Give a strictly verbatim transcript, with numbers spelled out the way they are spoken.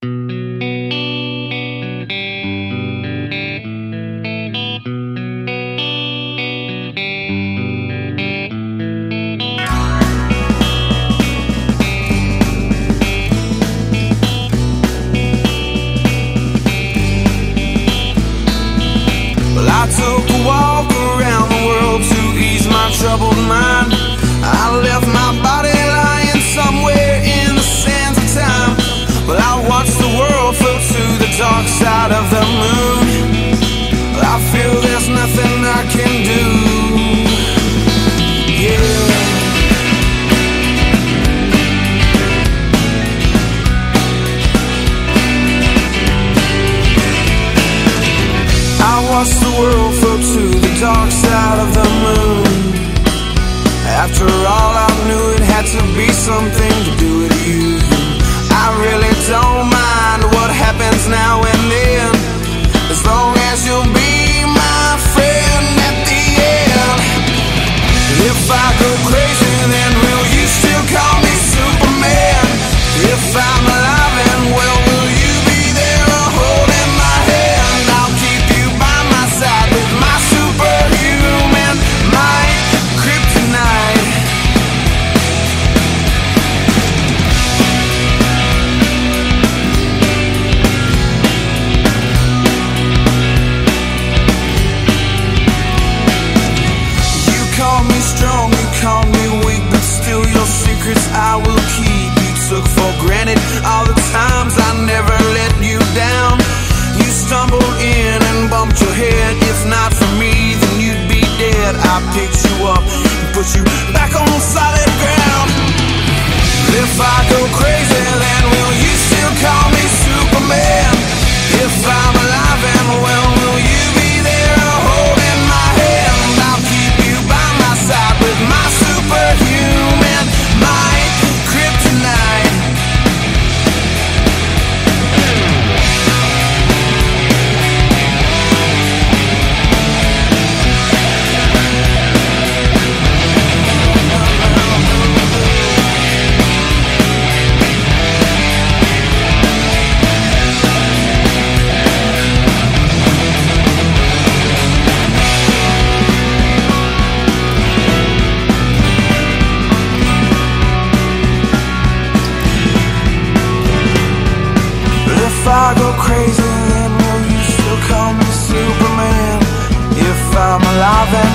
I took a walk around the world to ease my troubled mind. I left my body lying somewhere in the sands of time. Well, I watched the world float to the dark side of the moon. I feel there's nothing I can do. Yeah. I watched the world float to the dark side of the moon. After all, I knew it had to be something to do with you. I really don't mind what happens now and then, as long as you'll be my friend at the end. If I go crazy, then will you still call me Superman? If I'm alive and well, will you be there holding my hand? I'll keep you by my side with my superhuman might, kryptonite. You call me strong, you call me weak, but still your secrets I will keep. You took for granted all the times I never let you down. You stumbled in and bumped your head. If not for me, then you'd be dead. I picked you up and put you back on solid ground. If I go crazy, then will you still call me Superman? If I'm alive and well, will you be there holding my hand? I'll keep you by my side with my superhuman might, kryptonite. If I go crazy, then will you still call me Superman? If I'm alive and